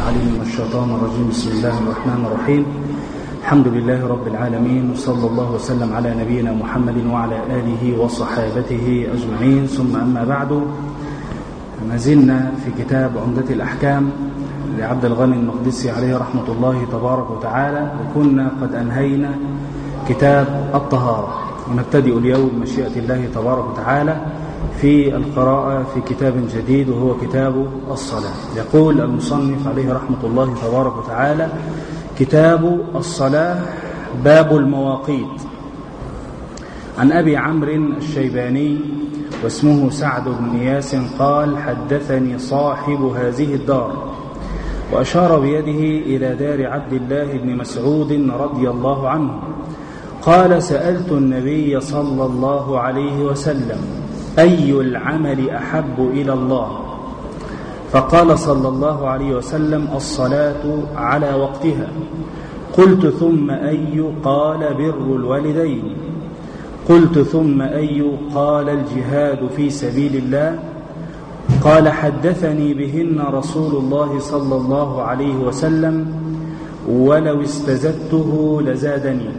العليم من الشيطان الرجيم. بسم الله الرحمن الرحيم. الحمد لله رب العالمين، وصلى الله وسلم على نبينا محمد وعلى آله وصحابته أجمعين، ثم أما بعد. ما زلنا في كتاب عمدة الأحكام لعبد الغني المقدسي عليه رحمة الله تبارك وتعالى، وكنا قد أنهينا كتاب الطهارة، ونبتدئ اليوم مشيئة الله تبارك وتعالى في القراءة في كتاب جديد وهو كتاب الصلاة. يقول المصنف عليه رحمة الله تبارك وتعالى: كتاب الصلاة، باب المواقيت. عن أبي عمرو الشيباني واسمه سعد بن إياس قال: حدثني صاحب هذه الدار، وأشار بيده إلى دار عبد الله بن مسعود رضي الله عنه، قال: سألت النبي صلى الله عليه وسلم: أي العمل أحب إلى الله؟ فقال صلى الله عليه وسلم: الصلاة على وقتها. قلت: ثم أي؟ قال: بر الوالدين. قلت: ثم أي؟ قال: الجهاد في سبيل الله. قال: حدثني بهن رسول الله صلى الله عليه وسلم، ولو استزدته لزادني.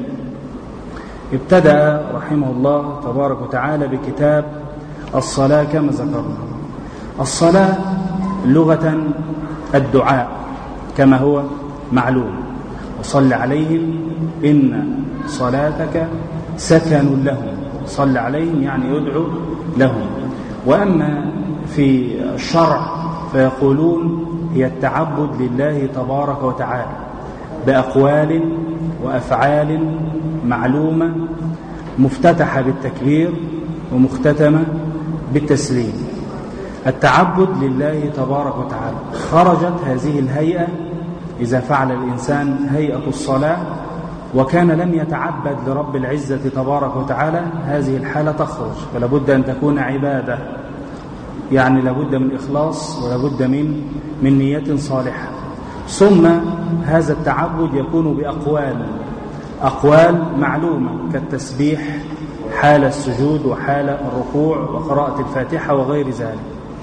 ابتدأ رحمه الله تبارك وتعالى بكتاب الصلاة كما ذكرنا. الصلاة لغة الدعاء كما هو معلوم، وصل عليهم إن صلاتك سكن لهم. صل عليهم يعني يدعو لهم. وأما في الشرع فيقولون هي التعبد لله تبارك وتعالى بأقوال وأفعال معلومة، مفتتحة بالتكبير ومختتمة بالتسليم. التعبد لله تبارك وتعالى. خرجت هذه الهيئة إذا فعل الإنسان هيئة الصلاة وكان لم يتعبد لرب العزة تبارك وتعالى، هذه الحالة تخرج، فلا بد أن تكون عبادة، يعني لابد من إخلاص ولابد من نية صالحة. ثم هذا التعبد يكون بأقوال معلومة كالتسبيح حال السجود وحال الركوع وقراءة الفاتحة وغير ذلك.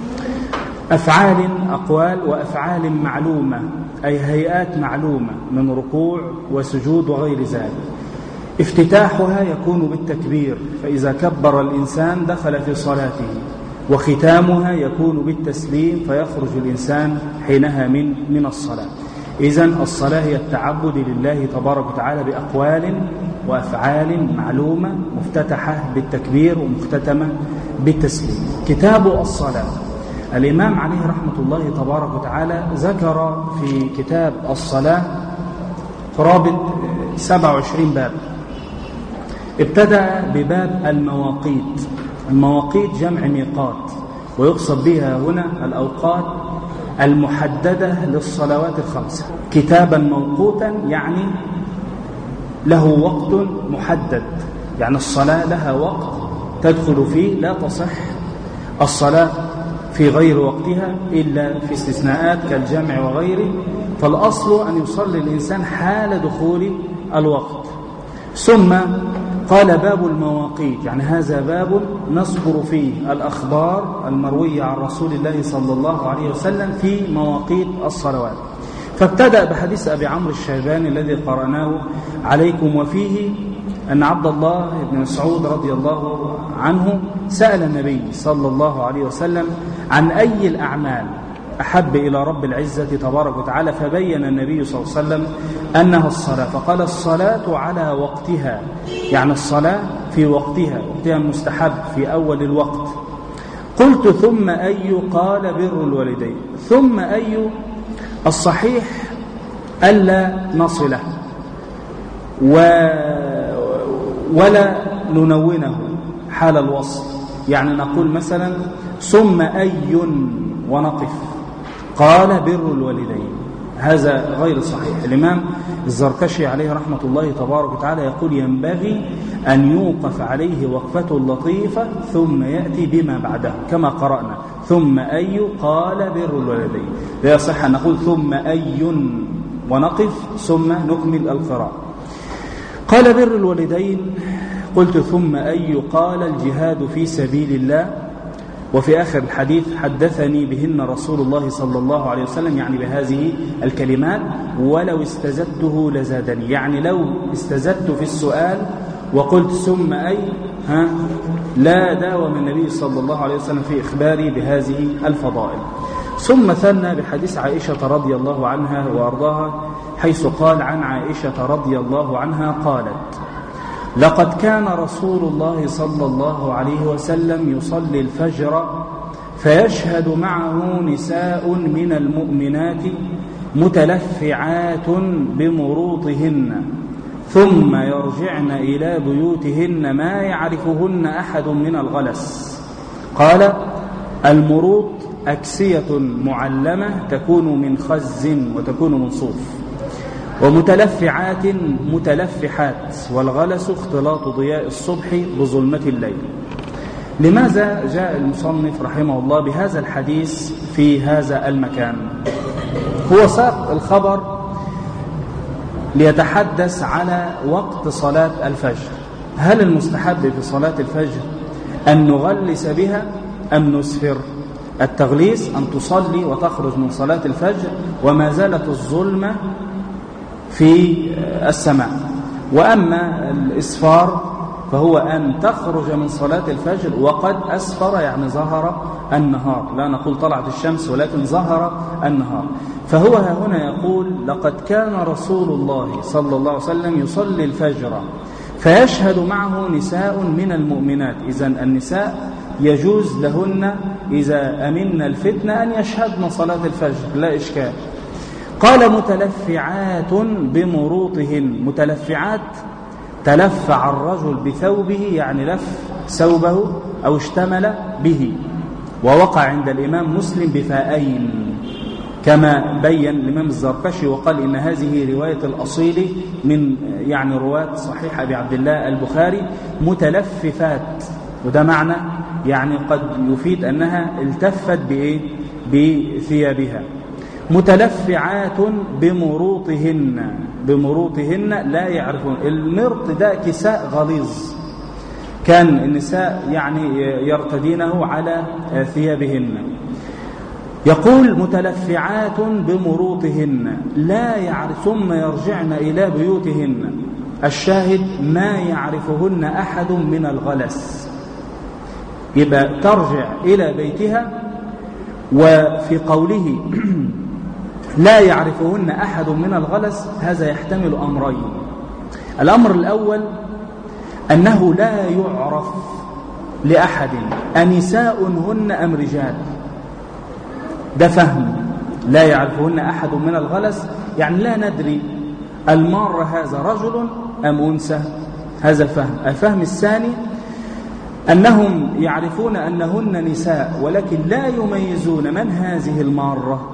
أقوال وأفعال معلومة، أي هيئات معلومة من ركوع وسجود وغير ذلك. افتتاحها يكون بالتكبير، فإذا كبر الإنسان دخل في صلاته، وختامها يكون بالتسليم فيخرج الإنسان حينها من الصلاة. إذن الصلاة هي التعبد لله تبارك وتعالى بأقوال وأفعال معلومة، مفتتحة بالتكبير ومختتمة بالتسليم. كتاب الصلاة، الإمام عليه رحمة الله تبارك وتعالى ذكر في كتاب الصلاة قرابة 27 باب. ابتدأ بباب المواقيت. المواقيت جمع ميقات، ويقصد بها هنا الأوقات المحددة للصلوات الخمسة. كتابا موقوتا يعني له وقت محدد، يعني الصلاة لها وقت تدخل فيه، لا تصح الصلاة في غير وقتها إلا في استثناءات كالجمع وغيره، فالأصل أن يصلي الإنسان حال دخول الوقت. ثم قال: باب المواقيت، يعني هذا باب نذكر فيه الأخبار المروية عن رسول الله صلى الله عليه وسلم في مواقيت الصلوات. فابتدأ بحديث أبي عمرو الشيباني الذي قرأناه عليكم، وفيه أن عبد الله بن مسعود رضي الله عنه سأل النبي صلى الله عليه وسلم عن أي الأعمال أحب إلى رب العزة تبارك وتعالى، فبين النبي صلى الله عليه وسلم أنها الصلاة، فقال: الصلاة على وقتها، يعني الصلاة في وقتها المستحب في أول الوقت. قلت: ثم أي؟ قال: بر الوالدين. ثم أي؟ الصحيح ألا نصله ولا ننونه حال الوصل، يعني نقول مثلا ثم أي ونقف. قال: بر الوالدين. هذا غير صحيح. الإمام الزركشي عليه رحمة الله تبارك وتعالى يقول: ينبغي أن يوقف عليه وقفة لطيفة ثم يأتي بما بعده، كما قرأنا ثم أي قال بر الوالدين. لا يصح أن نقول ثم أي ونقف ثم نكمل القراءة. قال: بر الوالدين. قلت: ثم أي؟ قال: الجهاد في سبيل الله. وفي آخر الحديث حدثني بهن رسول الله صلى الله عليه وسلم، يعني بهذه الكلمات، ولو استزدته لزادني، يعني لو استزدت في السؤال وقلت ثم أي لا داوم النبي صلى الله عليه وسلم في إخباري بهذه الفضائل. ثم ثنى بحديث عائشة رضي الله عنها وأرضاها، حيث قال عن عائشة رضي الله عنها قالت: لقد كان رسول الله صلى الله عليه وسلم يصلي الفجر فيشهد معه نساء من المؤمنات متلفعات بمروطهن ثم يرجعن إلى بيوتهن ما يعرفهن أحد من الغلس. قال: المروط أكسية معلمة تكون من خز وتكون من صوف، ومتلفعات متلفحات، والغلس اختلاط ضياء الصبح بظلمة الليل. لماذا جاء المصنف رحمه الله بهذا الحديث في هذا المكان؟ هو ساق الخبر ليتحدث على وقت صلاة الفجر. هل المستحب في صلاة الفجر أن نغلس بها أم نسفر؟ التغليس أن تصلي وتخرج من صلاة الفجر وما زالت الظلمة في السماء، وأما الإسفار فهو أن تخرج من صلاة الفجر وقد أسفر، يعني ظهر النهار، لا نقول طلعت الشمس ولكن ظهر النهار. فهو هنا يقول: لقد كان رسول الله صلى الله عليه وسلم يصلي الفجر فيشهد معه نساء من المؤمنات. إذن النساء يجوز لهن إذا أمن الفتنة أن يشهدن صلاة الفجر، لا إشكال. قال: متلفعات بمروطهن. متلفعات، تلفع الرجل بثوبه، يعني لف ثوبه أو اشتمل به، ووقع عند الإمام مسلم بفاءين كما بين الإمام الزركشي، وقال إن هذه رواية الأصيل من يعني رواة صحيح أبي عبد الله البخاري. متلففات، وده معنى يعني قد يفيد أنها التفت بثيابها. متلفعات بمروطهن. بمروطهن لا يعرفون. المرط ده كساء غليظ كان النساء يعني يرتدينه على ثيابهن. يقول: متلفعات بمروطهن لا يعرف ثم يرجعن إلى بيوتهن. الشاهد: ما يعرفهن أحد من الغلس، يبقى ترجع إلى بيتها. وفي قوله لا يعرفهن أحد من الغلس، هذا يحتمل أمرين. الأمر الأول أنه لا يعرف لأحد أنساء هن أم رجال، ده فهم. لا يعرفهن أحد من الغلس يعني لا ندري المار هذا رجل أم أنثى، هذا الفهم. الفهم الثاني أنهم يعرفون أنهن نساء ولكن لا يميزون من هذه المارة.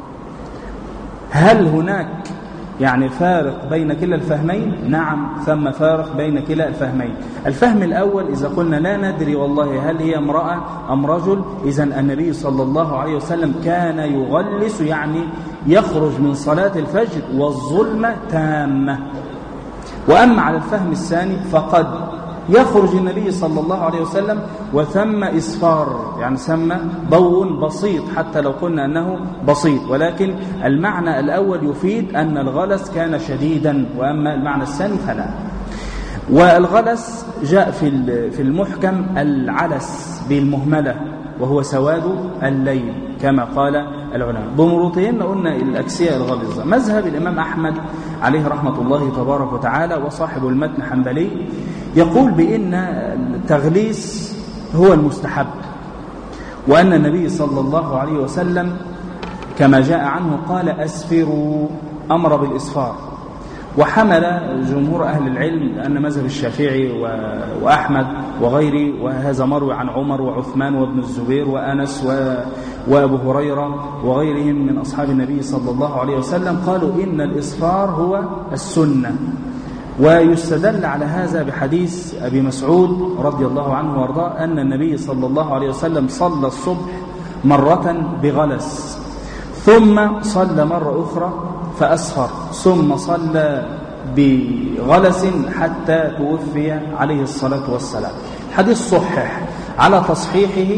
هل هناك يعني فارق بين كلا الفهمين؟ نعم، ثم فارق بين كلا الفهمين. الفهم الأول إذا قلنا لا ندري والله هل هي امرأة أم رجل، إذن النبي صلى الله عليه وسلم كان يغلس، يعني يخرج من صلاة الفجر والظلمة تامة. وأما على الفهم الثاني فقد يخرج النبي صلى الله عليه وسلم وثم إسفار، يعني ثم ضوء بسيط حتى لو قلنا أنه بسيط، ولكن المعنى الأول يفيد أن الغلس كان شديدا، وأما المعنى الثاني فلا. والغلس جاء في المحكم العلس بالمهملة، وهو سواد الليل كما قال العلماء. بمروطهن قلنا الأكسية الغليظة. مذهب الإمام أحمد عليه رحمة الله تبارك وتعالى وصاحب المتن حنبلي يقول بأن التغليس هو المستحب، وأن النبي صلى الله عليه وسلم كما جاء عنه قال: أسفروا، أمر بالإسفار. وحمل جمهور أهل العلم أن مذهب الشافعي وأحمد وغيره، وهذا مروي عن عمر وعثمان وابن الزبير وأنس وأبو هريرة وغيرهم من أصحاب النبي صلى الله عليه وسلم، قالوا إن الإسفار هو السنة. ويستدل على هذا بحديث أبي مسعود رضي الله عنه وارضاه أن النبي صلى الله عليه وسلم صلى الصبح مرة بغلس، ثم صلى مرة أخرى فأسفر، ثم صلى بغلس حتى توفي عليه الصلاة والسلام. الحديث صحح. على تصحيحه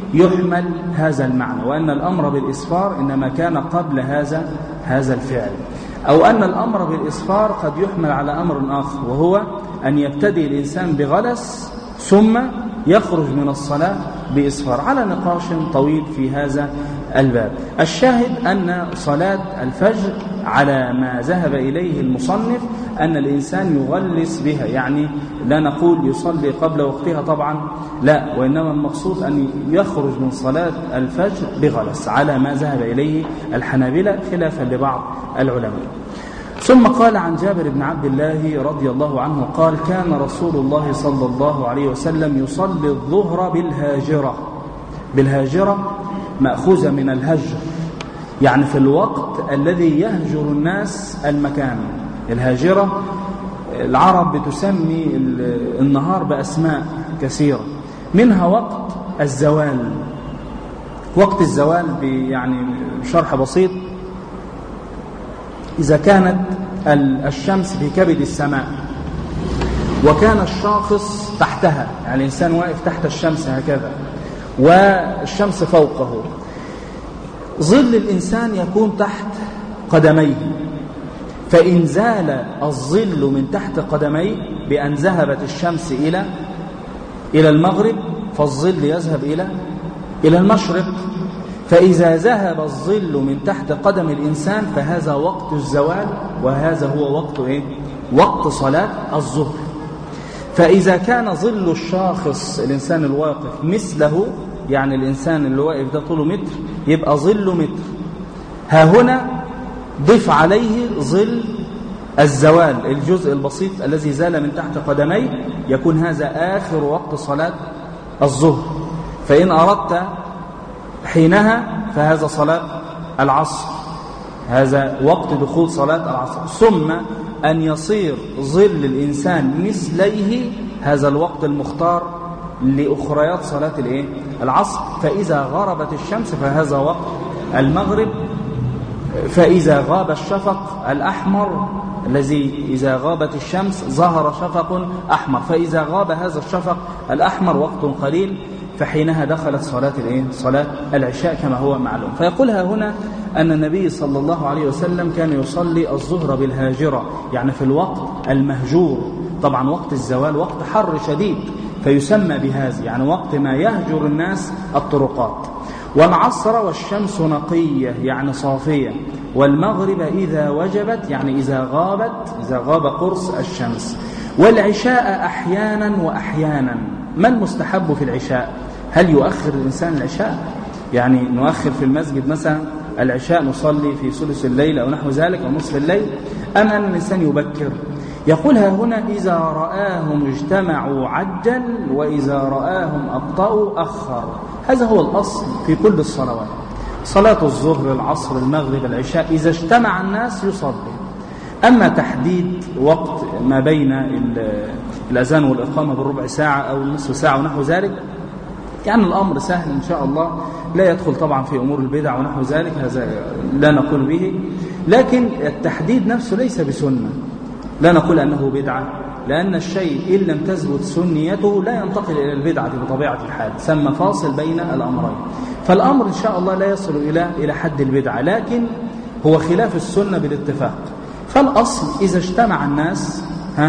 يحمل هذا المعنى، وأن الأمر بالإسفار إنما كان قبل هذا الفعل، أو أن الأمر بالإسفار قد يحمل على أمر آخر، وهو أن يبتدي الإنسان بغلس ثم يخرج من الصلاة بإسفار، على نقاش طويل في هذا الباب. الشاهد أن صلاة الفجر على ما ذهب إليه المصنف أن الإنسان يغلس بها، يعني لا نقول يصلي قبل وقتها طبعا، لا، وإنما المقصود أن يخرج من صلاة الفجر بغلس على ما ذهب إليه الحنابلة خلافا لبعض العلماء. ثم قال عن جابر بن عبد الله رضي الله عنه قال: كان رسول الله صلى الله عليه وسلم يصلي الظهر بالهاجرة مأخوذة من الهجر، يعني في الوقت الذي يهجر الناس المكان. الهاجرة العرب بتسمي النهار بأسماء كثيرة، منها وقت الزوال. وقت الزوال يعني شرح بسيط: إذا كانت الشمس في كبد السماء وكان الشاخص تحتها، يعني الإنسان واقف تحت الشمس هكذا والشمس فوقه، ظل الإنسان يكون تحت قدميه، فإن زال الظل من تحت قدميه بأن ذهبت الشمس إلى المغرب فالظل يذهب إلى المشرق، فإذا ذهب الظل من تحت قدم الإنسان فهذا وقت الزوال، وهذا هو وقت صلاة الظهر. فإذا كان ظل الشاخص الإنسان الواقف مثله، يعني الإنسان اللي واقف ده طوله متر، يبقى ظله متر. ها هنا ضف عليه ظل الزوال، الجزء البسيط الذي زال من تحت قدميه، يكون هذا آخر وقت صلاة الظهر. فإن أردت حينها فهذا صلاة العصر، هذا وقت دخول صلاة العصر. ثم أن يصير ظل الإنسان مثليه، هذا الوقت المختار لأخريات صلاة العصر. فإذا غربت الشمس فهذا وقت المغرب. فإذا غاب الشفق الأحمر الذي إذا غابت الشمس ظهر شفق أحمر، فإذا غاب هذا الشفق الأحمر وقت قليل فحينها دخلت صلاة العشاء كما هو معلوم. فيقولها هنا أن النبي صلى الله عليه وسلم كان يصلي الظهر بالهاجرة، يعني في الوقت المهجور. طبعا وقت الزوال وقت حر شديد فيسمى بهذا، يعني وقت ما يهجر الناس الطرقات. والعصر والشمس نقية يعني صافية، والمغرب إذا وجبت يعني إذا غاب قرص الشمس، والعشاء أحيانا وأحيانا. ما المستحب في العشاء؟ هل يؤخر الإنسان العشاء؟ يعني نؤخر في المسجد مثلا العشاء نصلي في ثلث الليل أو نحو ذلك أو نصف الليل، أم أن الإنسان يبكر؟ يقولها هنا: إذا رآهم اجتمعوا عجل، وإذا رآهم أبطأوا أخر. هذا هو الأصل في كل الصلوات، صلاة الظهر العصر المغرب العشاء، إذا اجتمع الناس يصلي. أما تحديد وقت ما بين الأذان والإقامة بالربع ساعة أو النصف ساعة ونحو ذلك، يعني الأمر سهل إن شاء الله، لا يدخل طبعا في أمور البدع ونحو ذلك، هذا لا نقول به. لكن التحديد نفسه ليس بسنة، لا نقول أنه بدعة، لأن الشيء إن لم تثبت سنيته لا ينتقل إلى البدعة بطبيعة الحال، ثم فاصل بين الأمرين. فالأمر إن شاء الله لا يصل إلى حد البدعة، لكن هو خلاف السنة بالاتفاق. فالأصل إذا اجتمع الناس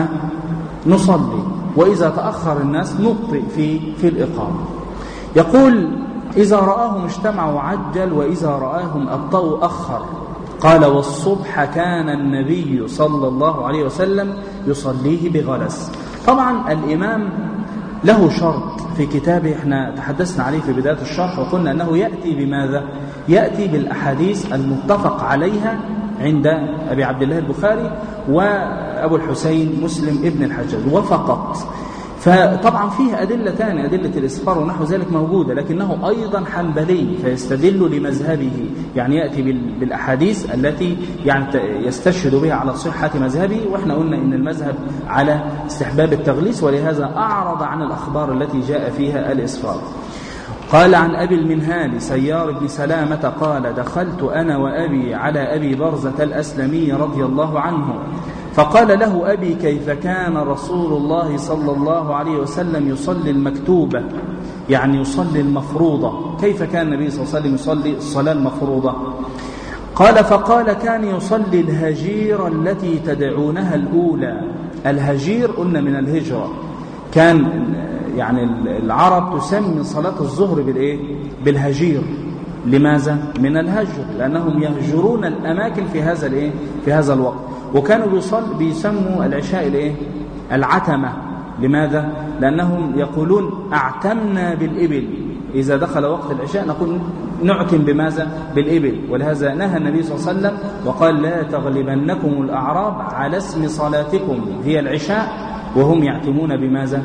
نصلي، وإذا تأخر الناس نبطئ في الإقامة. يقول: إذا رآهم اجتمعوا عجل، وإذا رآهم أبطأوا أخر. قال: والصبح كان النبي صلى الله عليه وسلم يصليه بغلس. طبعا الإمام له شرط في كتابه، احنا تحدثنا عليه في بداية الشرح وقلنا أنه يأتي بماذا؟ يأتي بالأحاديث المتفق عليها عند أبي عبد الله البخاري وأبو الحسين مسلم ابن الحجاج وفقط. فطبعا فيه أدلة ثانية، أدلة الإسفار ونحو ذلك موجودة، لكنه أيضا حنبلي فيستدل لمذهبه، يعني يأتي بالأحاديث التي يعني يستشهد بها على صحة مذهبه. وإحنا قلنا إن المذهب على استحباب التغليس، ولهذا أعرض عن الأخبار التي جاء فيها الإسفار. قال: عن أبي المنهال سيار بن سلامة قال: دخلت أنا وأبي على أبي برزة الأسلمي رضي الله عنه، فقال له أبي: كيف كان رسول الله صلى الله عليه وسلم يصلي المكتوبة؟ يعني يصلي المفروضة. كيف كان النبي صلى الله عليه وسلم يصلي الصلاة المفروضة؟ قال فقال كان يصلي الهجير التي تدعونها الأولى. الهجير قلنا من الهجرة، كان يعني العرب تسمي صلاة الظهر بالهجير. لماذا؟ من الهجر، لأنهم يهجرون الأماكن في هذا الوقت. وكانوا بيسموا العشاء العتمة. لماذا؟ لأنهم يقولون اعتمنا بالإبل. إذا دخل وقت العشاء نقول نعتم بماذا؟ بالإبل. ولهذا نهى النبي صلى الله عليه وسلم وقال لا تغلبنكم الأعراب على اسم صلاتكم هي العشاء وهم يعتمون بماذا؟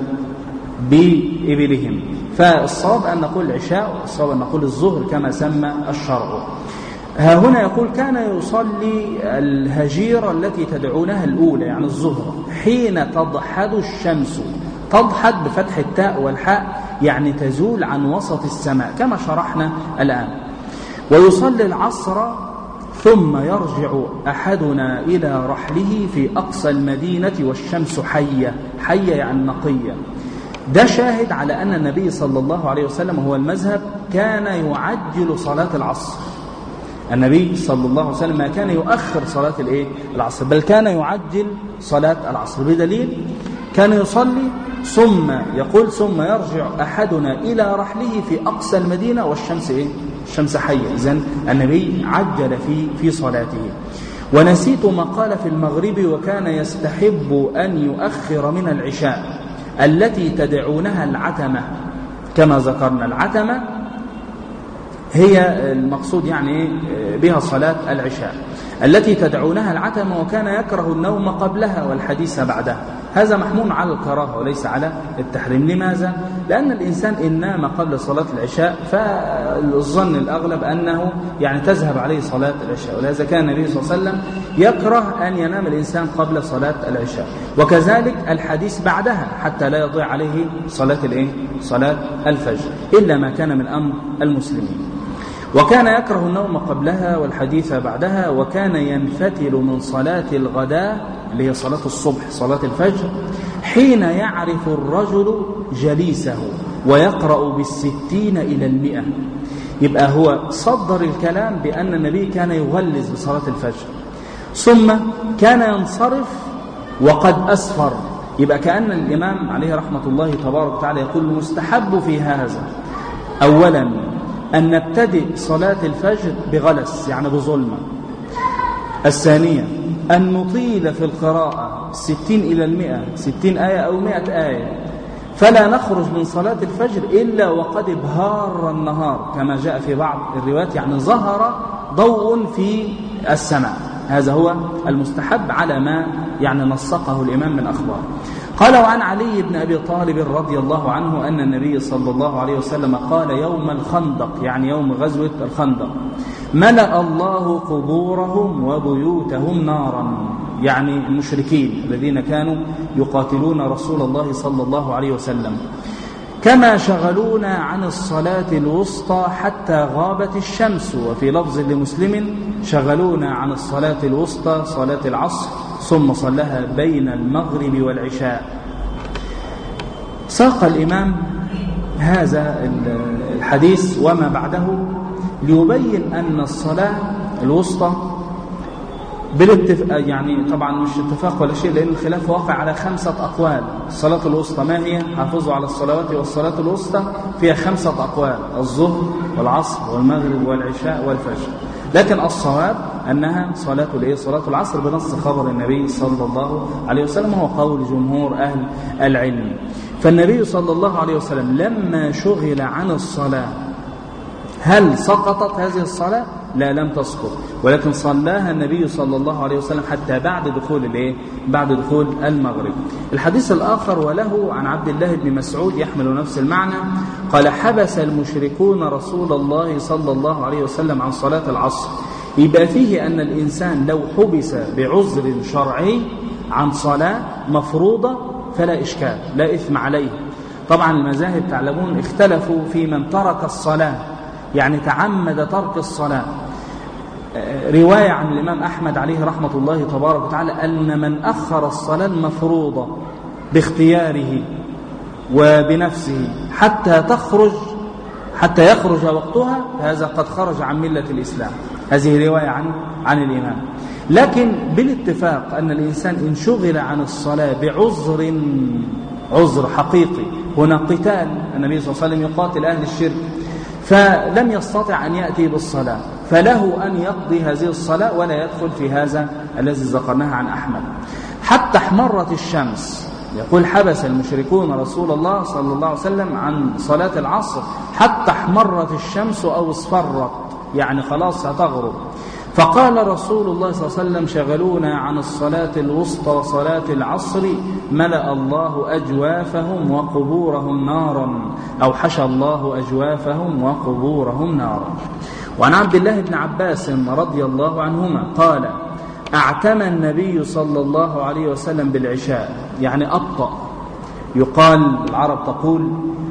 بإبلهم. فالصواب أن نقول العشاء، والصواب أن نقول الظهر كما سمى الشرع. ها هنا يقول كان يصلي الهجير التي تدعونها الأولى، يعني الظهر، حين تضحد الشمس. تضحد بفتح التاء والحاء، يعني تزول عن وسط السماء كما شرحنا الآن. ويصلي العصر ثم يرجع أحدنا إلى رحله في أقصى المدينة والشمس حية. حية يعني نقية. ده شاهد على أن النبي صلى الله عليه وسلم هو المذهب كان يعجل صلاة العصر. النبي صلى الله عليه وسلم ما كان يؤخر صلاة العصر، بل كان يعجل صلاة العصر، بدليل كان يصلي ثم يقول ثم يرجع أحدنا إلى رحله في أقصى المدينة والشمس الشمس حية. إذن النبي عجل في صلاته. ونسيت ما قال في المغرب وكان يستحب أن يؤخر من العشاء التي تدعونها العتمة. كما ذكرنا العتمة هي المقصود يعني بها صلاة العشاء التي تدعونها العتمة، وكان يكره النوم قبلها والحديث بعدها. هذا محمول على الكراهة وليس على التحريم. لماذا؟ لأن الإنسان إن نام قبل صلاة العشاء فالظن الأغلب أنه يعني تذهب عليه صلاة العشاء، ولهذا كان النبي صلى الله عليه وسلم يكره أن ينام الإنسان قبل صلاة العشاء، وكذلك الحديث بعدها حتى لا يضيع عليه صلاة الفجر إلا ما كان من أمر المسلمين. وكان يكره النوم قبلها والحديث بعدها. وكان ينفتل من صلاة الغداء اللي هي صلاة الصبح صلاة الفجر حين يعرف الرجل جليسه ويقرأ 60 إلى 100. يبقى هو صدر الكلام بأن النبي كان يغلظ بصلاة الفجر، ثم كان ينصرف وقد أسفر. يبقى كأن الإمام عليه رحمة الله تبارك وتعالى يقول المستحب في هذا أولا أن نبتدئ صلاة الفجر بغلس يعني بظلمة. الثانية أن نطيل في القراءة 60 إلى 100، 60 آية أو 100 آية، فلا نخرج من صلاة الفجر إلا وقد ابهار النهار كما جاء في بعض الروايات، يعني ظهر ضوء في السماء. هذا هو المستحب على ما يعني نسقه الإمام من أخبار. قال وعن علي بن أبي طالب رضي الله عنه أن النبي صلى الله عليه وسلم قال يوم الخندق يعني يوم غزوة الخندق ملأ الله قبورهم وبيوتهم نارا، يعني المشركين الذين كانوا يقاتلون رسول الله صلى الله عليه وسلم، كما شغلونا عن الصلاة الوسطى حتى غابت الشمس. وفي لفظ لمسلم شغلونا عن الصلاة الوسطى صلاة العصر ثم صلىها بين المغرب والعشاء. ساق الإمام هذا الحديث وما بعده ليبين أن الصلاة الوسطى بالاتفاق، يعني طبعا مش اتفاق ولا شيء لأن الخلاف واقع على 5 أقوال. الصلاة الوسطى ما هي؟ حافظوا على الصلوات والصلاة الوسطى فيها 5 أقوال: الظهر والعصر والمغرب والعشاء والفجر. لكن الصواب أنها صلاة العصر بنص خبر النبي صلى الله عليه وسلم، وهو قول جمهور أهل العلم. فالنبي صلى الله عليه وسلم لما شغل عن الصلاة هل سقطت هذه الصلاة؟ لا، لم تسقط، ولكن صلاها النبي صلى الله عليه وسلم حتى بعد دخول المغرب. الحديث الآخر وله عن عبد الله بن مسعود يحمل نفس المعنى قال حبس المشركون رسول الله صلى الله عليه وسلم عن صلاة العصر. يبقى فيه أن الإنسان لو حبس بعذر شرعي عن صلاة مفروضة فلا إشكال، لا إثم عليه. طبعا المذاهب تعلمون اختلفوا في من ترك الصلاة، يعني تعمد ترك الصلاة. رواية عن الإمام أحمد عليه رحمة الله تبارك وتعالى أن من أخر الصلاة المفروضة باختياره وبنفسه حتى يخرج وقتها، هذا قد خرج عن ملة الإسلام. هذه رواية عن الإمام. لكن بالاتفاق أن الإنسان إن شغل عن الصلاة عذر حقيقي، هنا قتال، النبي صلى الله عليه وسلم يقاتل أهل الشرك، فلم يستطع أن يأتي بالصلاة، فله أن يقضي هذه الصلاة ولا يدخل في هذا الذي ذكرناه عن أحمد. حتى احمرت الشمس، يقول حبس المشركون رسول الله صلى الله عليه وسلم عن صلاة العصر حتى احمرت الشمس أو اصفرت، يعني خلاص هتغرب. فقال رسول الله صلى الله عليه وسلم: شغلونا عن الصلاة الوسطى صلاة العصر، ملأ الله أجوافهم وقبورهم نارا، أو حشى الله أجوافهم وقبورهم نارا. وعن عبد الله بن عباس رضي الله عنهما قال: اعتمى النبي صلى الله عليه وسلم بالعشاء، يعني أبطأ. يقال العرب تقول: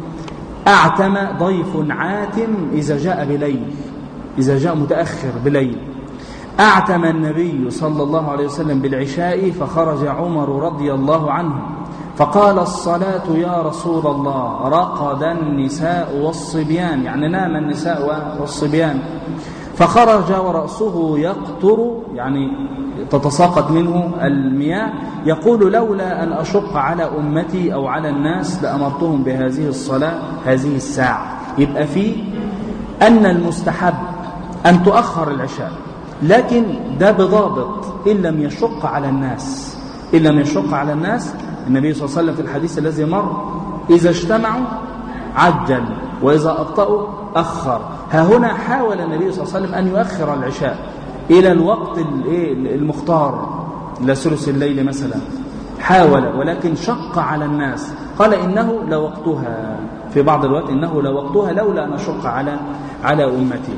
اعتمى ضيف عاتم إذا جاء بليل، إذا جاء متأخر بليل. اعتمى النبي صلى الله عليه وسلم بالعشاء، فخرج عمر رضي الله عنه فقال: الصلاة يا رسول الله. رقد النساء والصبيان، يعني نام النساء والصبيان. فخرج ورأسه يقطر، يعني تتساقط منه المياه، يقول: لولا أن أشق على أمتي أو على الناس لأمرتهم بهذه الصلاة هذه الساعة. يبقى فيه أن المستحب أن تؤخر العشاء، لكن ده بضابط: إن لم يشق على الناس. إن لم يشق على الناس، النبي صلى الله عليه وسلم في الحديث الذي مر: إذا اجتمعوا عجل، وإذا أبطأوا أخر. ها هنا حاول النبي صلى الله عليه وسلم أن يؤخر العشاء إلى الوقت المختار، إلى ثلث الليل مثلا، حاول، ولكن شق على الناس. قال: إنه لوقتها، في بعض الوقت إنه لوقتها لولا أن أشق على أمتي.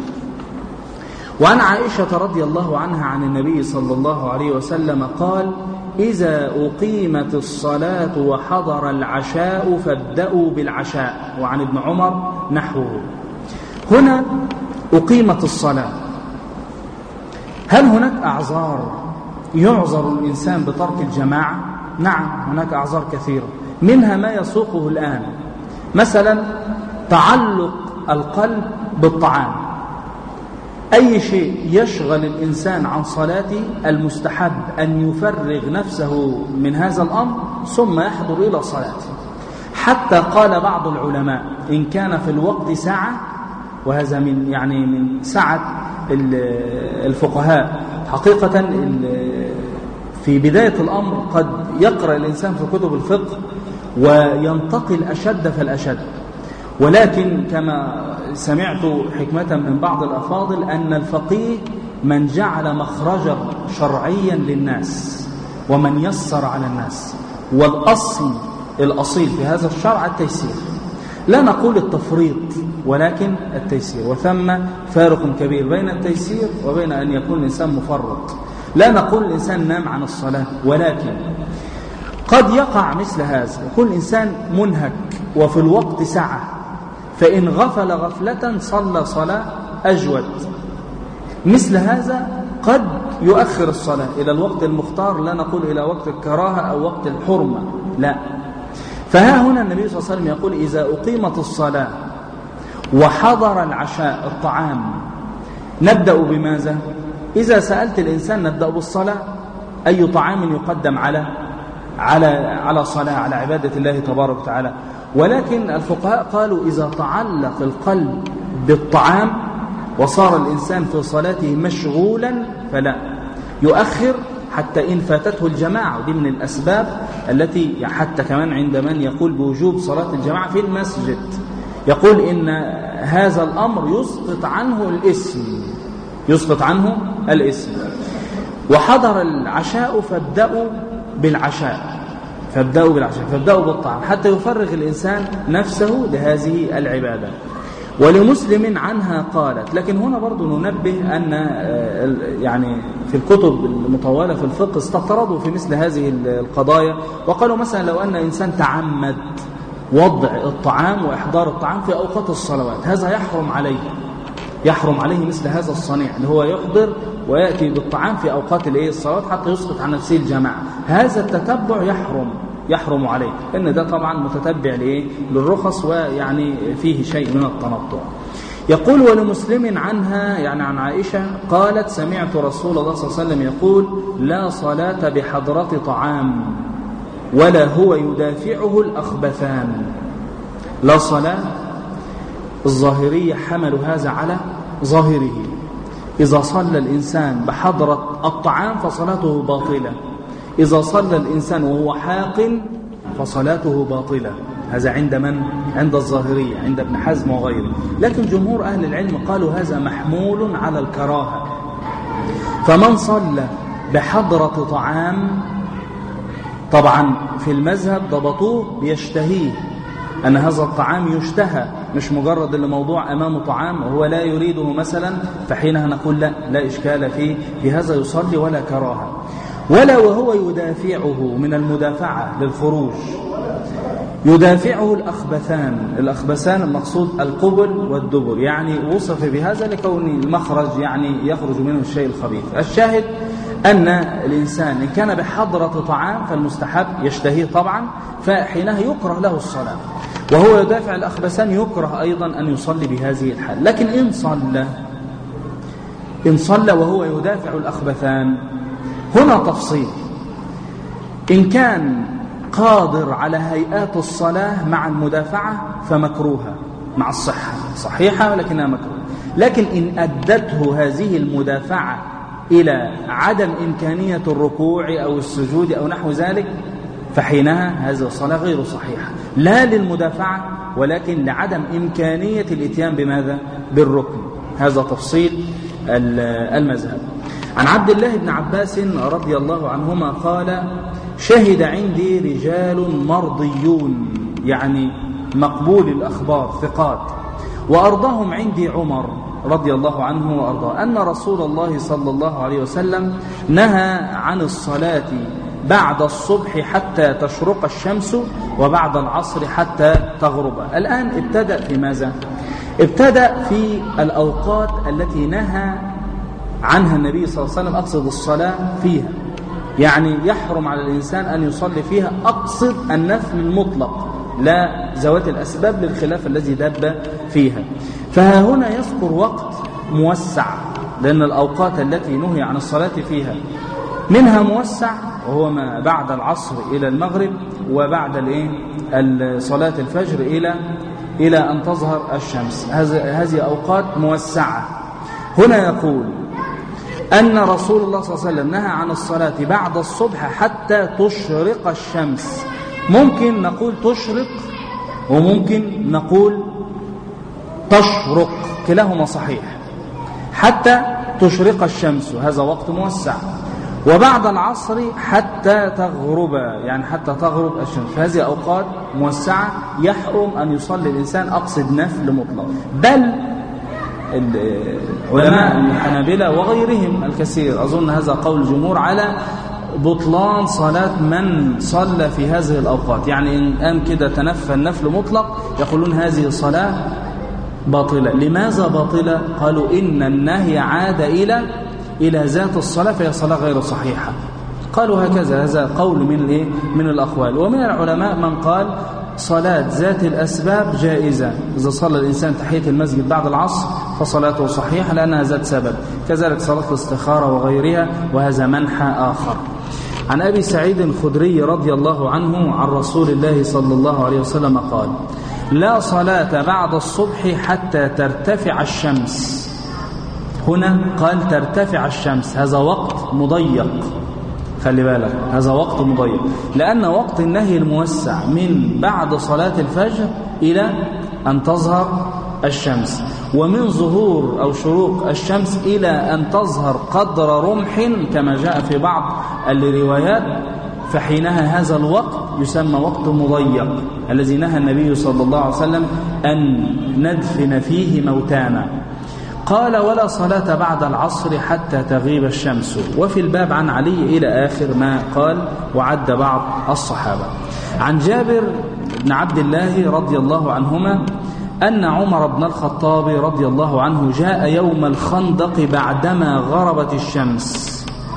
وعن عائشة رضي الله عنها عن النبي صلى الله عليه وسلم قال: إذا أقيمت الصلاة وحضر العشاء فابدأوا بالعشاء. وعن ابن عمر نحوه. هنا أقيمت الصلاة، هل هناك أعذار يعذر الإنسان بترك الجماعة؟ نعم، هناك أعذار كثيرة، منها ما يسوقه الآن، مثلا تعلق القلب بالطعام. أي شيء يشغل الإنسان عن صلاته، المستحب أن يفرغ نفسه من هذا الأمر ثم يحضر إلى صلاته. حتى قال بعض العلماء: إن كان في الوقت ساعة، وهذا من سعة الفقهاء حقيقة. في بداية الأمر قد يقرأ الإنسان في كتب الفقه وينتقل أشد فالأشد، ولكن كما سمعت حكمة من بعض الأفاضل أن الفقيه من جعل مخرجا شرعيا للناس ومن يسر على الناس، والأصيل في هذا الشرع التيسير. لا نقول التفريط، ولكن التيسير، وثم فارق كبير بين التيسير وبين أن يكون الإنسان مفرط. لا نقول الإنسان نام عن الصلاة، ولكن قد يقع مثل هذا، يكون الإنسان منهك وفي الوقت ساعة، فإن غفل غفلة صلى صلاة أجود. مثل هذا قد يؤخر الصلاة إلى الوقت المختار، لا نقول إلى وقت الكراهة أو وقت الحرمة، لا. فها هنا النبي صلى الله عليه وسلم يقول: إذا أقيمت الصلاة وحضر العشاء، الطعام، نبدأ بماذا؟ إذا سألت الإنسان نبدأ بالصلاة، أي طعام يقدم على صلاة، على عبادة الله تبارك وتعالى. ولكن الفقهاء قالوا: إذا تعلق القلب بالطعام وصار الإنسان في صلاته مشغولا فلا، يؤخر حتى إن فاتته الجماعة. ودي من الأسباب التي حتى كمان عند من يقول بوجوب صلاة الجماعة في المسجد، يقول إن هذا الأمر يسقط عنه الإثم. وحضر العشاء فابدأوا بالطعام حتى يفرغ الإنسان نفسه لهذه العبادة. ولمسلم عنها قالت. لكن هنا برضو ننبه أن يعني في الكتب المطولة في الفقه استطردوا في مثل هذه القضايا، وقالوا مثلا لو أن إنسان تعمد وضع الطعام وإحضار الطعام في أوقات الصلوات، هذا يحرم عليه مثل هذا الصنيع، اللي هو يحضر ويأتي بالطعام في أوقات الصلوات حتى يسقط عن نفسه الجماعة. هذا التتبع يحرم عليه، إن ده طبعا متتبع للرخص ويعني فيه شيء من التنطع. يقول ولمسلم عنها يعني عن عائشة قالت سمعت رسول الله صلى الله عليه وسلم يقول لا صلاة بحضرة طعام ولا هو يدافعه الأخبثان. لا صلاة، الظاهرية حملوا هذا على ظاهره، إذا صلى الإنسان بحضرة الطعام فصلاته باطلة، إذا صلى الإنسان وهو حاقن فصلاته باطلة. هذا عند من؟ عند الظاهرية، عند ابن حزم وغيره. لكن جمهور أهل العلم قالوا هذا محمول على الكراهة، فمن صلى بحضرة طعام طبعا في المذهب ضبطوه بيشتهيه، أن هذا الطعام يشتهى، مش مجرد اللي موضوع أمامه طعام وهو لا يريده مثلا، فحينها نقول لا إشكال في هذا، يصلي ولا كراهة. ولا وهو يدافعه من المدافعة للخروج، يدافعه الأخبثان المقصود القبل والدبر، يعني وصف بهذا لكون المخرج يعني يخرج منه الشيء الخبيث. الشاهد أن الإنسان إن كان بحضرة طعام فالمستحب يشتهيه طبعا، فحينها يكره له الصلاة، وهو يدافع الأخبثان يكره أيضا أن يصلي بهذه الحال. لكن إن صلى وهو يدافع الأخبثان هنا تفصيل، إن كان قادر على هيئات الصلاة مع المدافعة فمكروهة، مع الصحة صحيحة ولكنها مكروهة. لكن إن أدته هذه المدافعة إلى عدم إمكانية الركوع أو السجود أو نحو ذلك فحينها هذه الصلاة غير صحيحة، لا للمدافعة ولكن لعدم إمكانية الإتيان بماذا؟ بالركن. هذا تفصيل المذهب. عن عبد الله بن عباس رضي الله عنهما قال شهد عندي رجال مرضيون، يعني مقبول الأخبار ثقات، وأرضاهم عندي عمر رضي الله عنه وأرضاه أن رسول الله صلى الله عليه وسلم نهى عن الصلاة بعد الصبح حتى تشرق الشمس وبعد العصر حتى تغرب. الآن ابتدأ في ماذا؟ ابتدأ في الأوقات التي نهى عنها النبي صلى الله عليه وسلم، أقصد الصلاة فيها، يعني يحرم على الإنسان أن يصلي فيها، أقصد النفل المطلق لا ذوات الأسباب للخلاف الذي دب فيها. فها هنا يذكر وقت موسع، لأن الأوقات التي نهي عن الصلاة فيها منها موسع وهو ما بعد العصر إلى المغرب، وبعد صلاة الفجر إلى أن تظهر الشمس. هذه أوقات موسعة. هنا يقول أن رسول الله صلى الله عليه وسلم نهى عن الصلاة بعد الصبح حتى تشرق الشمس. ممكن نقول تشرق وممكن نقول تشرق، كلاهما صحيح. حتى تشرق الشمس هذا وقت موسع، وبعد العصر حتى تغرب، يعني حتى تغرب الشمس. هذه أوقات موسعة يحرم أن يصلي الإنسان، أقصد نفل مطلق. بل علماء الحنابلة وغيرهم الكثير، أظن هذا قول الجمهور، على بطلان صلاة من صلى في هذه الأوقات. يعني إن قام كده تنفل نفل مطلق يقولون هذه صلاة باطلة. لماذا باطلة؟ قالوا إن النهي عاد إلى ذات الصلاة، فهي صلاة غير صحيحة. قالوا هكذا، هذا قول من الأقوال. ومن العلماء من قال صلاة ذات الأسباب جائزة، إذا صلى الإنسان تحية المسجد بعد العصر فصلاته صحيحة لأنها ذات سبب، كذلك صلاة الاستخارة وغيرها، وهذا منحى آخر. عن أبي سعيد الخدري رضي الله عنه عن رسول الله صلى الله عليه وسلم قال لا صلاة بعد الصبح حتى ترتفع الشمس. هنا قال ترتفع الشمس، هذا وقت مضيق، خلي بالك هذا وقت مضيق، لأن وقت النهي الموسع من بعد صلاة الفجر إلى أن تظهر الشمس، ومن ظهور أو شروق الشمس إلى أن تظهر قدر رمح كما جاء في بعض الروايات، فحينها هذا الوقت يسمى وقت مضيق الذي نهى النبي صلى الله عليه وسلم أن ندفن فيه موتانا. قال ولا صلاة بعد العصر حتى تغيب الشمس. وفي الباب عن علي إلى آخر ما قال، وعد بعض الصحابة. عن جابر بن عبد الله رضي الله عنهما أن عمر بن الخطاب رضي الله عنه جاء يوم الخندق بعدما غربت الشمس.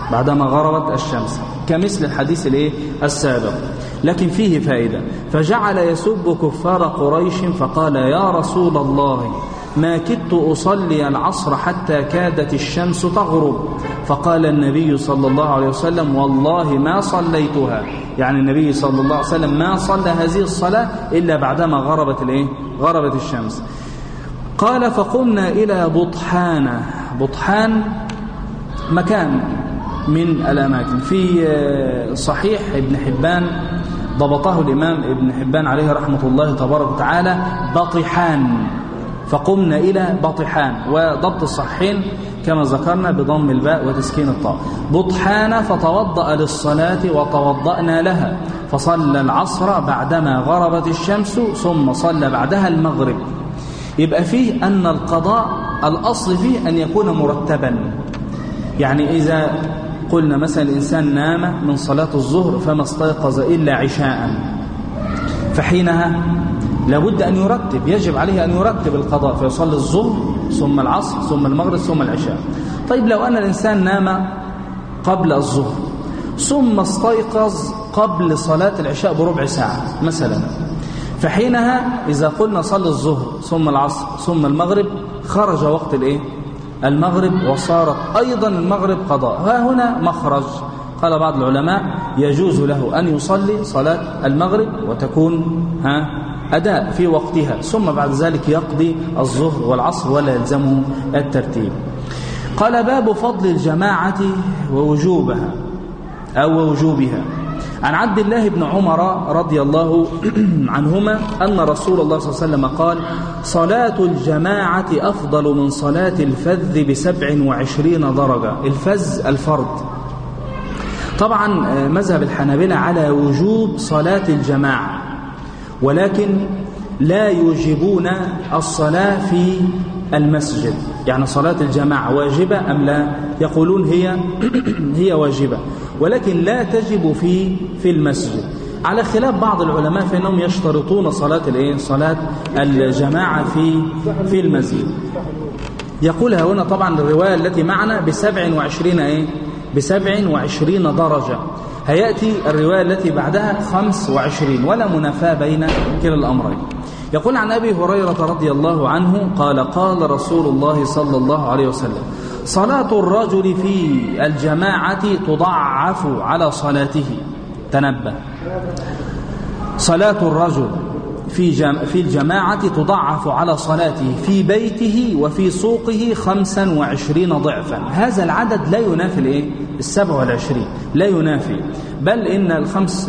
بعدما غربت الشمس، كمثل الحديث السابق، لكن فيه فائدة. فجعل يسب كفار قريش فقال: يا رسول الله، ما كدت أصلي العصر حتى كادت الشمس تغرب. فقال النبي صلى الله عليه وسلم: والله ما صليتها، يعني النبي صلى الله عليه وسلم ما صلى هذه الصلاة إلا بعدما غربت الشمس. قال: فقمنا إلى بطحان. بطحان مكان من الأماكن في صحيح ابن حبان، ضبطه الإمام ابن حبان عليه رحمة الله تبارك وتعالى، بطحان. فقمنا إلى بطحان، وضبط الصحيحين كما ذكرنا بضم الباء وتسكين الطاء. بطحان فتوضأ للصلاة وتوضأنا لها، فصلى العصر بعدما غربت الشمس، ثم صلى بعدها المغرب. يبقى فيه أن القضاء الأصل فيه أن يكون مرتبا. يعني إذا قلنا مثلا الإنسان نام من صلاة الظهر فما استيقظ إلا عشاء، فحينها لابد أن يرتب، يجب عليه أن يرتب القضاء، فيصلي الظهر ثم العصر ثم المغرب ثم العشاء. طيب لو أن الإنسان نام قبل الظهر ثم استيقظ قبل صلاة العشاء بربع ساعة مثلا، فحينها إذا قلنا صلي الظهر ثم العصر ثم المغرب، خرج وقت المغرب وصارت أيضا المغرب قضاء. ها هنا مخرج. قال بعض العلماء: يجوز له أن يصلي صلاة المغرب وتكون أداء في وقتها، ثم بعد ذلك يقضي الظهر والعصر ولا يلزمه الترتيب. قال: باب فضل الجماعة ووجوبها أو وجوبها. عن عبد الله بن عمر رضي الله عنهما أن رسول الله صلى الله عليه وسلم قال: صلاة الجماعة أفضل من صلاة الفذ ب27 درجة. الفذ الفرد. طبعا مذهب الحنابلة على وجوب صلاة الجماعة، ولكن لا يوجبون الصلاة في المسجد. يعني صلاة الجماعة واجبة أم لا؟ يقولون هي واجبة، ولكن لا تجب في المسجد، على خلاف بعض العلماء فإنهم يشترطون صلاة الجماعة في المسجد. يقولها هنا طبعا الرواية التي معنا ب27 درجة. هيأتي الرواية التي بعدها 25، ولا منافاة بين كلا الأمرين. يقول عن أبي هريرة رضي الله عنه قال: قال رسول الله صلى الله عليه وسلم: صلاة الرجل في الجماعة تضعف على صلاته. تنبه، صلاة الرجل في الجماعة تضعف على صلاته في بيته وفي سوقه 25 ضعفا. هذا العدد لا ينافي 27، لا ينافي، بل إن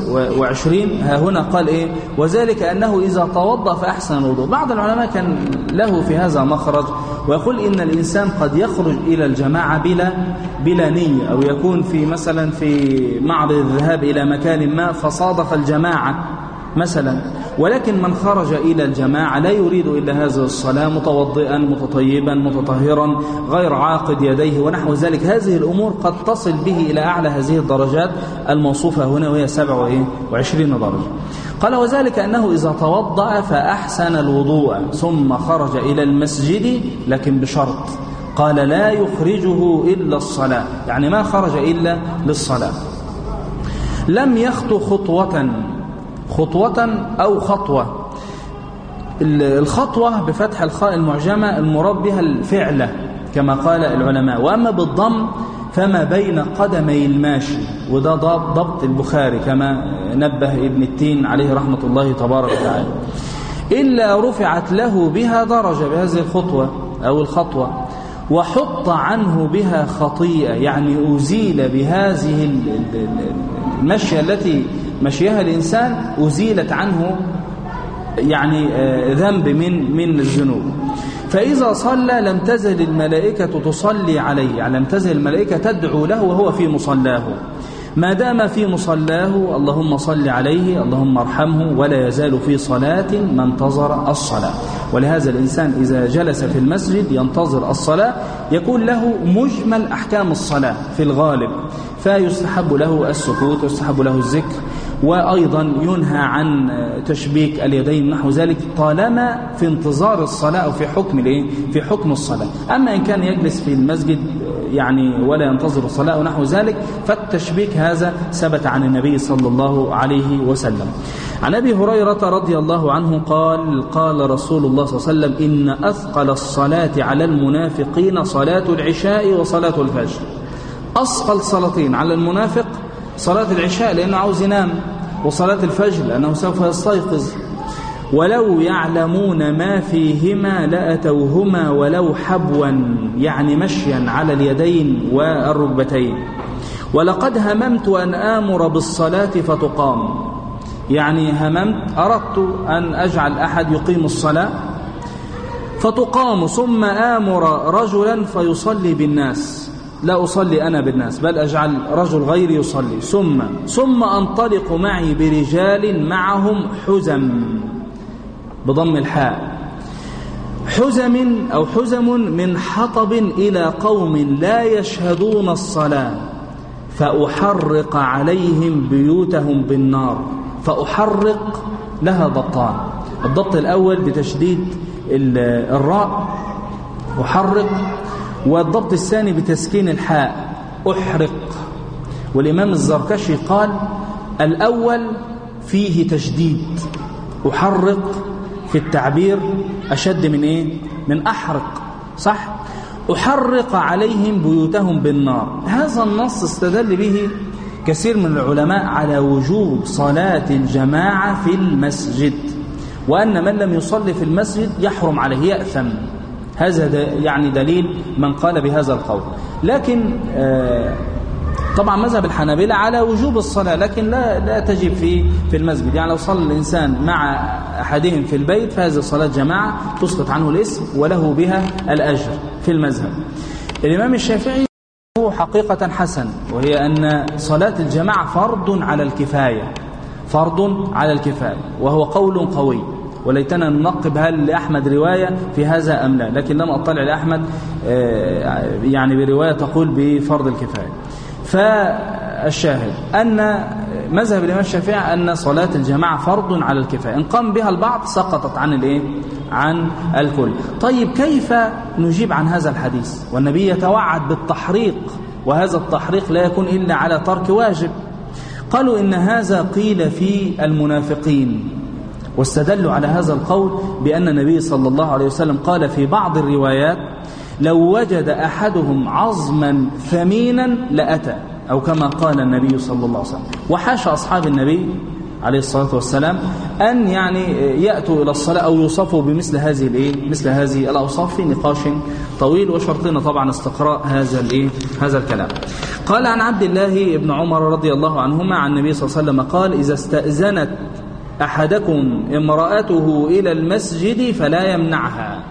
25 ها هنا قال وذلك أنه إذا توضأ فأحسن الوضوء. بعض العلماء كان له في هذا مخرج، ويقول إن الإنسان قد يخرج إلى الجماعة بلا نية، أو يكون مثلا في معرض الذهاب إلى مكان ما فصادف الجماعة مثلا، ولكن من خرج إلى الجماعة لا يريد إلا هذه الصلاة، متوضئا متطيبا متطهرا غير عاقد يديه ونحو ذلك، هذه الأمور قد تصل به إلى أعلى هذه الدرجات الموصوفة هنا، وهي 27 درجة. قال: وذلك أنه إذا توضأ فأحسن الوضوء ثم خرج إلى المسجد، لكن بشرط، قال: لا يخرجه إلا الصلاة، يعني ما خرج إلا للصلاة. لم يخطو خطوة أو خطوة. الخطوة بفتح الخاء المعجمة المراد بها الفعلة كما قال العلماء، وأما بالضم فما بين قدمي الماشي، وده ضبط البخاري كما نبه ابن التين عليه رحمة الله تبارك وتعالى. إلا رفعت له بها درجة، بهذه الخطوة أو الخطوة، وحط عنه بها خطيئة، يعني أزيل بهذه المشية التي مشيها الإنسان، أزيلت عنه يعني ذنب من الذنوب. فإذا صلى لم تزل الملائكة تصلي عليه، يعني لم تزل الملائكة تدعو له وهو في مصلاه، ما دام في مصلاه اللهم صل عليه اللهم ارحمه، ولا يزال في صلاة ما انتظر الصلاة. ولهذا الإنسان إذا جلس في المسجد ينتظر الصلاة يكون له مجمل أحكام الصلاة في الغالب، فيستحب له السكوت ويستحب له الذكر، وأيضا ينهى عن تشبيك اليدين نحو ذلك، طالما في انتظار الصلاة أو في حكم الصلاة. أما إن كان يجلس في المسجد يعني ولا ينتظر الصلاة ونحو ذلك. فالتشبيك هذا ثبت عن النبي صلى الله عليه وسلم. عن أبي هريرة رضي الله عنه قال قال رسول الله صلى الله عليه وسلم إن أثقل الصلاة على المنافقين صلاة العشاء وصلاة الفجر. أثقل صلاتين على المنافق صلاة العشاء لأنه عاوز ينام، وصلاة الفجر لأنه سوف يستيقظ. ولو يعلمون ما فيهما لأتوهما ولو حبوا، يعني مشيا على اليدين والركبتين. ولقد هممت أن آمر بالصلاة فتقام، يعني هممت أردت أن أجعل أحد يقيم الصلاة فتقام، ثم آمر رجلا فيصلي بالناس، لا أصلي أنا بالناس بل أجعل رجل غيري يصلي، ثم أنطلق معي برجال معهم حزم بضم الحاء، حزم أو حزم من حطب إلى قوم لا يشهدون الصلاة فأحرق عليهم بيوتهم بالنار. فأحرق لها ضبطان، الضبط الأول بتشديد الراء أحرق، والضبط الثاني بتسكين الحاء أحرق. والإمام الزركشي قال الأول فيه تشديد، أحرق في التعبير أشد من إيه؟ من أحرق، صح؟ أحرق عليهم بيوتهم بالنار. هذا النص استدل به كثير من العلماء على وجوب صلاة الجماعة في المسجد، وأن من لم يصلي في المسجد يحرم عليه يأثم. هذا يعني دليل من قال بهذا القول. لكن طبعا مذهب الحنابلة على وجوب الصلاة، لكن لا تجب في المسجد. يعني لو صلى الإنسان مع أحدهم في البيت فهذه صلاة جماعة تسقط عنه الاسم وله بها الأجر في المذهب. الإمام الشافعي هو حقيقة حسن، وهي أن صلاة الجماعة فرض على الكفاية، فرض على الكفاية، وهو قول قوي. وليتنا ننقب هل لأحمد رواية في هذا أم لا، لكن لم أطلع لأحمد يعني برواية تقول بفرض الكفاية. فالشاهد أن مذهب الإمام الشافعي أن صلاة الجماعة فرض على الكفاية، إن قام بها البعض سقطت عن الإيه؟ عن الكل. طيب كيف نجيب عن هذا الحديث والنبي يتوعد بالتحريق، وهذا التحريق لا يكون إلا على ترك واجب؟ قالوا إن هذا قيل في المنافقين، واستدلوا على هذا القول بأن النبي صلى الله عليه وسلم قال في بعض الروايات لو وجد أحدهم عظما ثمينا لأتى، أو كما قال النبي صلى الله عليه وسلم. وحاشا أصحاب النبي عليه الصلاة والسلام أن يعني يأتوا إلى الصلاة أو يوصفوا بمثل هذه الأوصاف في نقاش طويل، وشرطنا طبعا استقراء هذا الكلام. قال عن عبد الله بن عمر رضي الله عنهما عن النبي صلى الله عليه وسلم قال إذا استأذنت أحدكم امرأته إلى المسجد فلا يمنعها.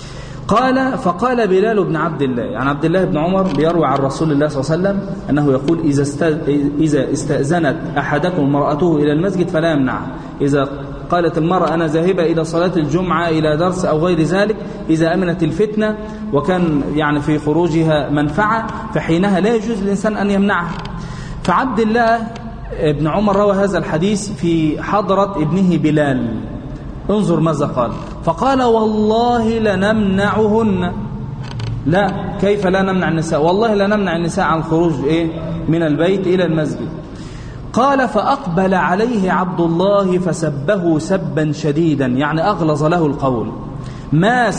فقال بلال بن عبد الله، يعني عبد الله بن عمر بيروي عن رسول الله صلى الله عليه وسلم أنه يقول إذا استأذنت أحدكم امرأته إلى المسجد فلا يمنعها. إذا قالت المرأة أنا ذاهبة إلى صلاة الجمعة إلى درس أو غير ذلك، إذا أمنت الفتنة وكان يعني في خروجها منفعة فحينها لا يجوز للإنسان أن يمنعها. فعبد الله ابن عمر روى هذا الحديث في حضرة ابنه بلال. انظر ماذا قال، فقال والله لنمنعهن. لا، كيف لا نمنع النساء؟ والله لا نمنع النساء عن الخروج من البيت إلى المسجد. قال فأقبل عليه عبد الله فسبه سبا شديدا، يعني أغلظ له القول. ما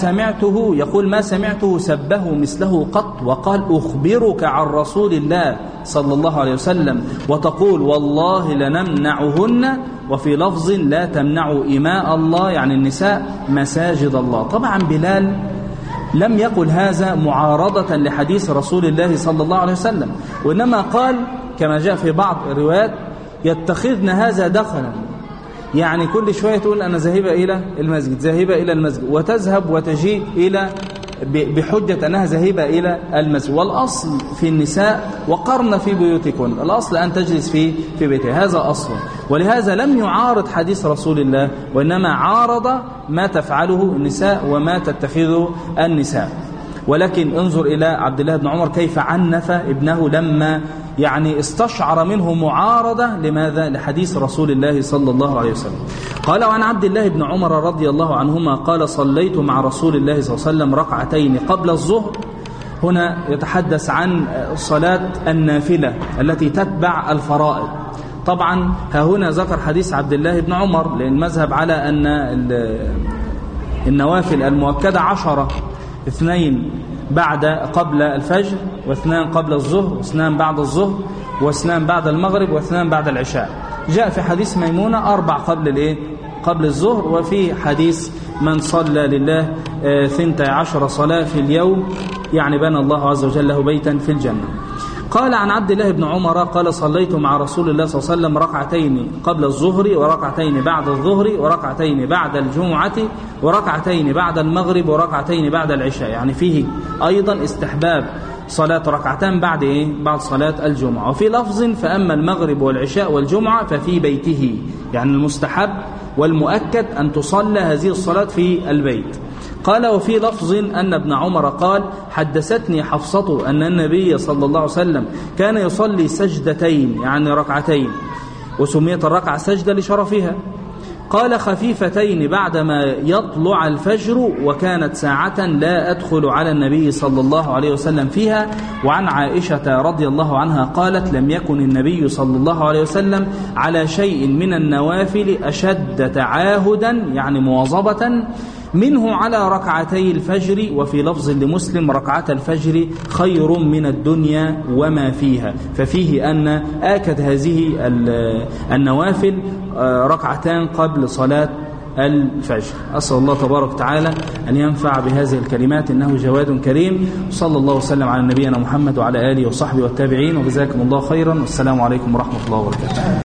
سمعته سبه مثله قط، وقال أخبرك عن رسول الله صلى الله عليه وسلم وتقول والله لنمنعهن، وفي لفظ لا تمنعوا إماء الله، يعني النساء مساجد الله. طبعا بلال لم يقل هذا معارضة لحديث رسول الله صلى الله عليه وسلم، وإنما قال كما جاء في بعض الروايات يتخذن هذا دخلا، يعني كل شوية تقول أنا ذاهبة إلى المسجد وتذهب وتجيء بحجة أنها ذاهبة إلى المسجد. والأصل في النساء وقرن في بيوتكن، الأصل أن تجلس في بيتها، هذا أصل. ولهذا لم يعارض حديث رسول الله، وإنما عارض ما تفعله النساء وما تتخذه النساء. ولكن انظر إلى عبد الله بن عمر كيف عنف ابنه لما يعني استشعر منه معارضة لماذا؟ لحديث رسول الله صلى الله عليه وسلم. قال وعن عبد الله بن عمر رضي الله عنهما قال صليت مع رسول الله صلى الله عليه وسلم ركعتين قبل الظهر هنا يتحدث عن صلاة النافلة التي تتبع الفرائض. طبعا ها هنا ذكر حديث عبد الله بن عمر، لأن المذهب على أن النوافل المؤكدة 10، 2 قبل الفجر، و2 قبل الظهر، و2 بعد الظهر، و2 بعد المغرب، و2 بعد العشاء. جاء في حديث ميمونة 4 قبل الظهر، وفي حديث من صلى لله 12 صلاة في اليوم يعني بنى الله عز وجل له بيتا في الجنة. قال عن عبد الله بن عمر قال صليت مع رسول الله صلى الله عليه وسلم ركعتين قبل الظهر، وركعتين بعد الظهر، وركعتين بعد الجمعة، وركعتين بعد المغرب، وركعتين بعد العشاء. يعني فيه أيضا استحباب صلاة ركعتان بعد صلاة الجمعة. وفي لفظ فأما المغرب والعشاء والجمعة ففي بيته، يعني المستحب والمؤكد أن تصلى هذه الصلاة في البيت. قال وفي لفظ أن ابن عمر قال حدثتني حفصة أن النبي صلى الله عليه وسلم كان يصلي سجدتين يعني ركعتين، وسميت الركعة سجدة لشرفها. قال خفيفتين بعدما يطلع الفجر، وكانت ساعة لا أدخل على النبي صلى الله عليه وسلم فيها. وعن عائشة رضي الله عنها قالت لم يكن النبي صلى الله عليه وسلم على شيء من النوافل أشد تعاهدا يعني مواظبة منه على ركعتي الفجر. وفي لفظ لمسلم ركعة الفجر خير من الدنيا وما فيها. ففيه أن آكد هذه النوافل ركعتان قبل صلاة الفجر. أسأل الله تبارك وتعالى أن ينفع بهذه الكلمات إنه جواد كريم. صلى الله وسلم على نبينا محمد وعلى آله وصحبه والتابعين، وجزاكم الله خيرا، والسلام عليكم ورحمة الله وبركاته.